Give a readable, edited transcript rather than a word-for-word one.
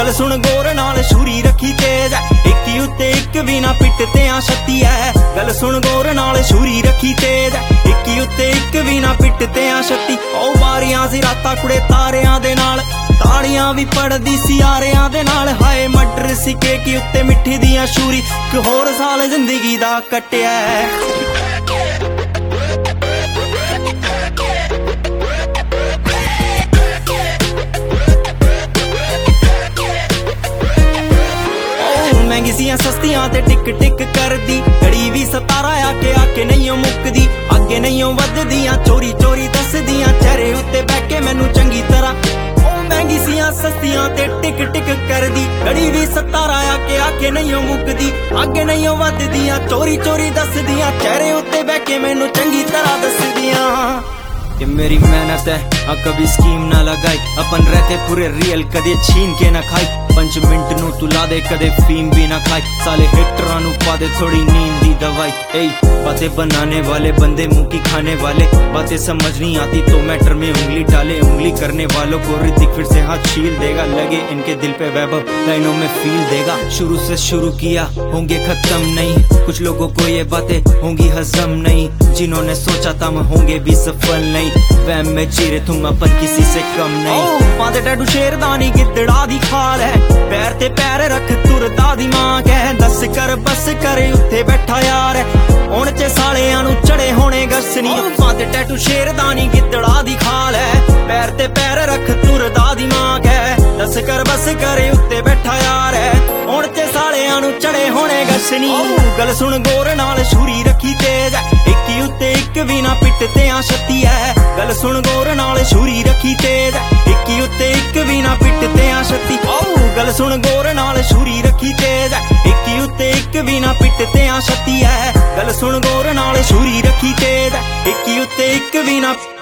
गल सुन गौर नाल छुरी रखी तेज एक ही उत्ते एक भी ना पिट ते आ छत्ती है गल सुन गौर नाल छुरी रखी तेज एक ही उत्ते एक भी ना पिट ते आ छत्ती ओ बारियां सी रातां कुड़े तारियां दे नाल ताड़ियां भी पड़दी सियारियां दे नाल हाय मटर सी केक उत्ते मिट्ठी दियां छुरी इक होर साल जिंदगी दा कट्टिया महंगी सस्तियां ते टिक टिक कर दी घड़ी भी 17 आके नहीं मुकदी अगे नहीं वधदियां चोरी चोरी दसदियां चेहरे उत्ते बैठ के मैनू चंगी तरह ओ महंगी सस्तियां ते टिक टिक कर दी घड़ी भी 17 आके नहीं मुकदी अगे नहीं वधदियां चोरी चोरी दसदियां चेहरे उत्ते बैठ के मैनू चंगी तरह दसदियां कि मेरी मेहनत है कभी स्कीम ना लगाई अपन रहते पूरे रियल कदे छीन के ना खाई 5 मिनट नू तू ला दे कदे फीम भी ना खाई साले हिटरां नू पा दे थोड़ी नींद दी दवाई ए बातें बनाने वाले बंदे मुंह की खाने वाले बातें समझ नहीं आती तो मैटर में उंगली डाले उंगली करने वालों को ऋतिक फिर से हाथ छील देगा लगे इनके दिल पे वैभव लाइनों में फील देगा शुरू से शुरू किया होंगे खत्म नहीं कुछ लोगों को ये बातें होंगी हजम नहीं जिन्होंने सोचा था हम होंगे भी सफल नहीं वहम में चीरे तुम अपन किसी से कम नहीं पादे टैटू शेरदानी गिद्दड़ा दी खाल है पैर ते पैर रख तुरदा दी मां कह दस कर बस करे उत्थे बैठा यार हुण च सालियां नू चढ़े होने गसनी पादे टैटू शेरदानी गिद्दड़ा दी खाल है पैर ते पैर रख तुरदा दी मां कह दस कर बस करे उत्ते बैठा यार हुण च सालियां नू चढ़े होने गसनी गल सुन गौर नाल छुरी रखी तेज एक ही उत्ते एक भी ना पिट ते आ छत्ती है गल सुन गौर नाल छुरी रखी तेज एक ही उत्ते एक भी ना पिट ते आ छत्ती गल सुन गौर नाल छुरी रखी तेज एक ही उत्ते एक भी ना पिट ते आ छत्ती है गल सुन गौर नाल छुरी रखी तेज एक ही उत्ते एक भी ना